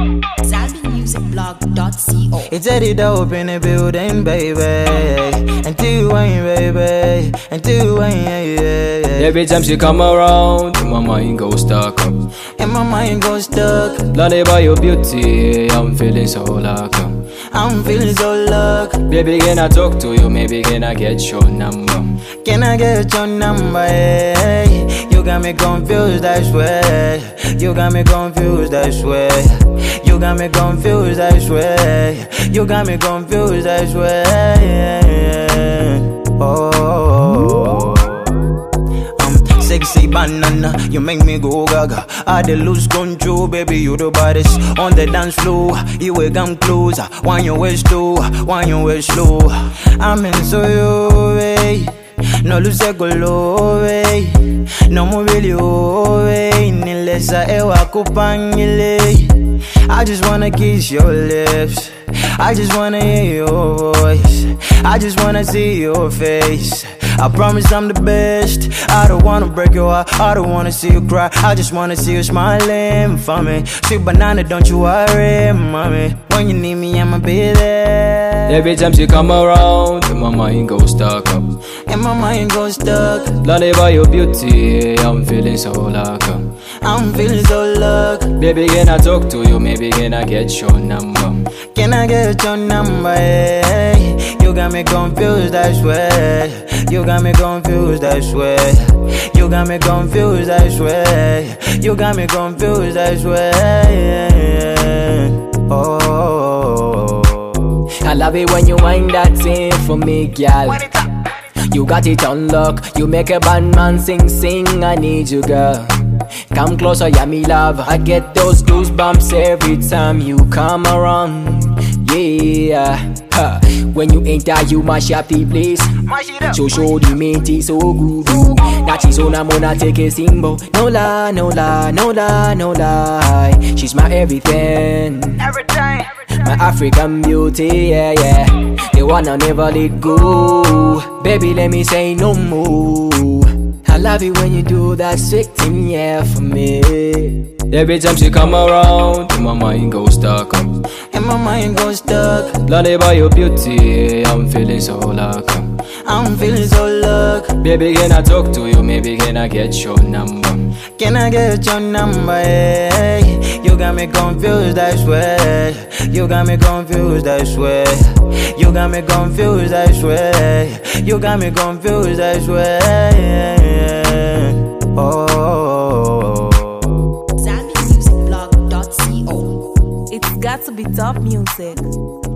ZalbiMusicBlog.co. It's Eddie Dope in the building, baby. And two ain't, baby. And two ain't, yeah. Every time she come around, my mind goes stuck up. And my mind goes stuck. Blinded by your beauty, I'm feeling so lucky. I'm feeling so lucky. Baby, can I talk to you? Maybe can I get your number? Can I get your number? Hey, you got me confused, I swear. You got me confused, I swear. You got me confused, I swear. You got me confused, I swear. Oh, sexy banana, you make me go gaga. I dey lose control, baby, you the baddest on the dance floor. You will come closer, want your waist slow, want your waist slow. I'm in so you, way. No lose color, way. No more really, way. Nilesa ewa kupangile. I just wanna kiss your lips. I just wanna hear your voice. I just wanna see your face. I promise I'm the best. I don't wanna break your heart. I don't wanna see you cry. I just wanna see you smiling for me. Sweet banana, don't you worry, mommy. When you need me, I'ma be there. Every time she come around, my mind goes stuck up. And my mind goes stuck. Blinded by your beauty, I'm feeling so lucky. I'm feeling so lucky. Baby, can I talk to you? Maybe can I get your number? Can I get your number? Hey, you got me confused, I swear. You got me confused, I swear. You got me confused, I swear. You got me confused, I swear. Oh, I love it when you wind that thing for me, girl. You got it on lock. You make a bad man sing, sing. I need you, girl. Come closer, yeah, me love. I get those goosebumps every time you come around. Yeah, when you enter, you mash up the place. Show the mate so good. That is on a mona take a symbol. No lie, no lie, no lie, no lie. She's my everything. My African beauty, yeah, yeah. The one I never let go. Baby, let me say no more. I love it when you do that sweet thing, yeah, for me. Every time she come around, my mind goes stuck up. And my mind goes stuck. Blinded by your beauty, I'm feeling so lucky. I'm feeling so lucky. Baby, can I talk to you? Maybe can I get your number? Can I get your number? Hey, you got me confused, I swear. You got me confused, I swear. You got me confused, I swear. You got me confused, I swear. Oh, ZalbiMusicBlog.co. It's got to be top music.